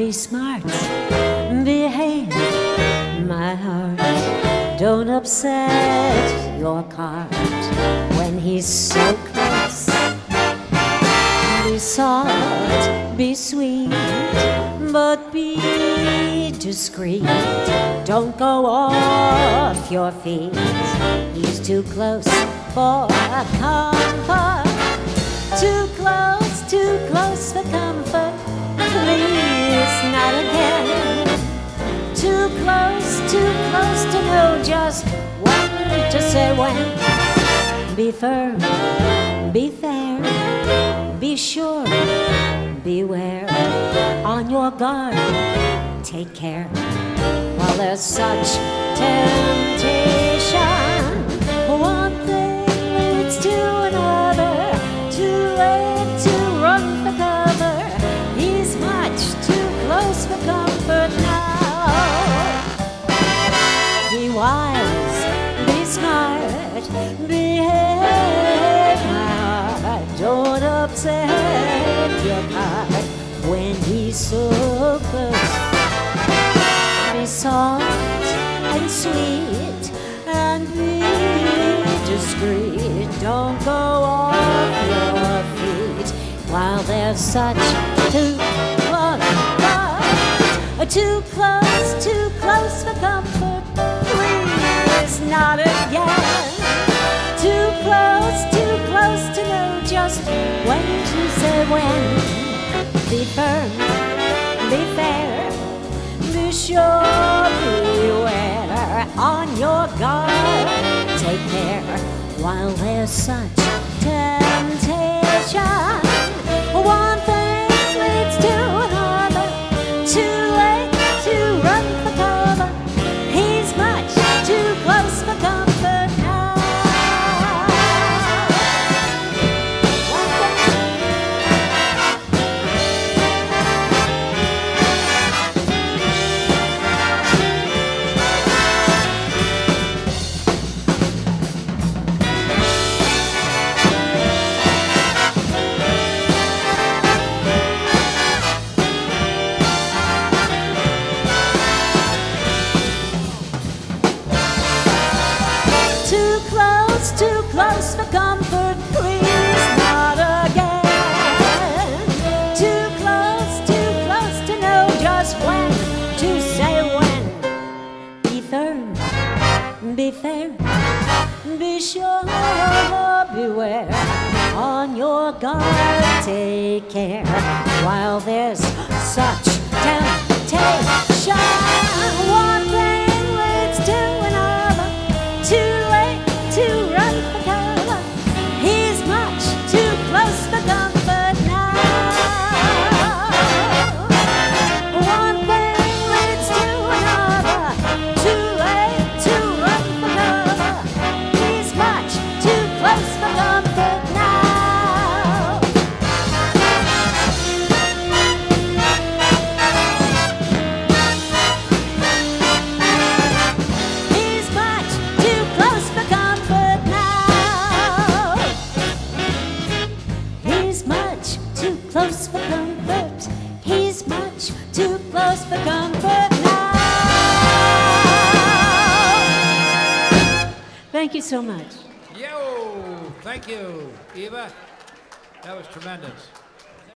Be smart, behave, my heart. Don't upset your cart when he's so close. Be soft, be sweet, but be discreet. Don't go off your feet. He's too close for comfort. Too close for comfort. Please, not again. Too close to know just when to say when. Be firm, be fair, be sure, beware. On your guard, take care. While there's such temptation, one thing leads to another. Too late to run for cover. He's much too close for comfort now. Be wise, be smart, behave, my heart. Don't upset your heart when he's so close. Be soft and sweet and be discreet. Don't go off your feet while there's such too close for comfort. Please, not again. Too close to know just when to say when. Be firm, be fair, be sure, beware. On your guard, take care while there's such temptation. One thing leads to another. Too late to run for cover. He's much too close for comfort now. Too close for comfort, please, not again. Too close to know just when to say when. Be firm, be fair, be sure, beware. On your guard, take care while there's such temptation. One thing leads to another. Too late to run for cover. He's much too close for comfort now. One thing leads to another. Too late to run for cover. He's much too close for comfort now. He's much too close for comfort now. He's much too close for comfort. He's much too close for comfort now. Thank you so much. Yo! Thank you, Eva. That was tremendous.